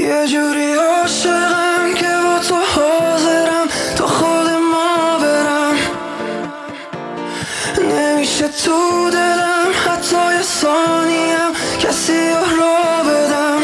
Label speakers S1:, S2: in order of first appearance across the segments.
S1: یه جوری عاشقم که با تو حاضرم تا خود ما برم، نمیشه تو دلم حتی یه ثانیم کسی را بدم.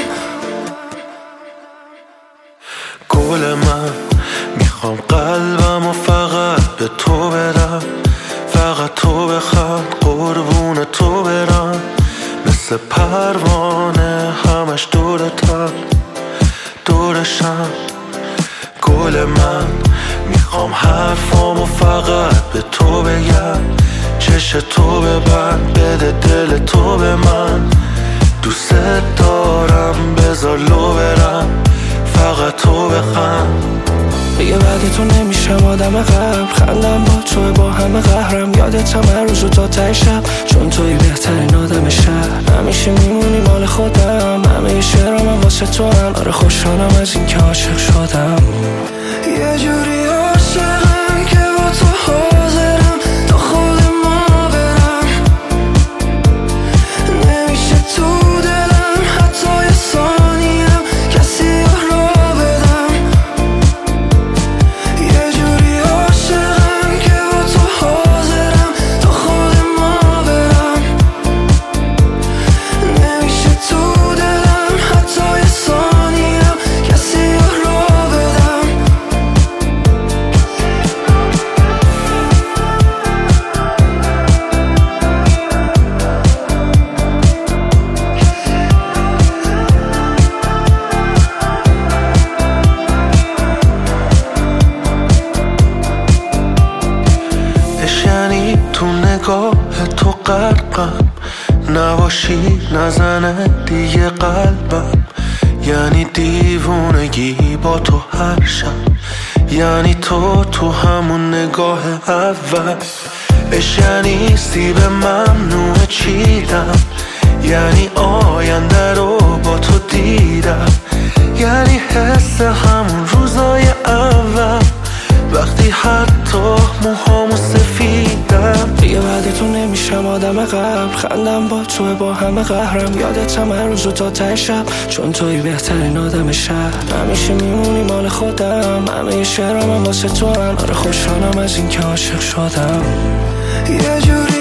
S2: گل من میخوام قلبم و فقط به تو بدم، فقط تو بخواد قربون تو برم، مثل پروانه همش دورتم دورشم. گل من میخوام حرفامو فقط به تو بگم، چش تو ببند بده دل تو به من، دوست دارم بذار لو برم فقط تو بخند.
S1: دیگه بعد تو نمیشم آدم قبل، خندم با تو با همه قهرم، یادتم هر روز و تا ته شب، چون توی بهترین آدم شهر، همیشه میمونی مال خودم، همه شعرام واسه تو هم، آره خوشحالم از این که عاشق شدم. یه جوری عاشقم که با تو حاضرم تا خود ما برم، نمیشه تو دلم حتی یه ثانیم کسی را بدم. یه جوری عاشقم که با تو حاضرم تا خود ما برم، نمیشه تو دلم حتی یه ثانیم کسی را بدم.
S2: یعنی تو نگاه تو غرقم، نباشی نزنه دیگه قلبم، یعنی دیوونگی با تو هر شب، یعنی تو همون نگاه اول، یعنی سیب ممنوع چیدم، یعنی آینده رو با تو دیدم، یعنی حس همون روزای اول وقتی حتی موهامو سفیدم. دیگه بعد تو نمیشم آدم قبل، خندم با تو با همه قهرم، یادتم هر روز و تا ته شب، چون توی بهترین آدم شهر، همیشه میمونی مال خودم، همه شعرام واسه تو هم، آره خوشحالم از این که عاشق شدم. یه جوری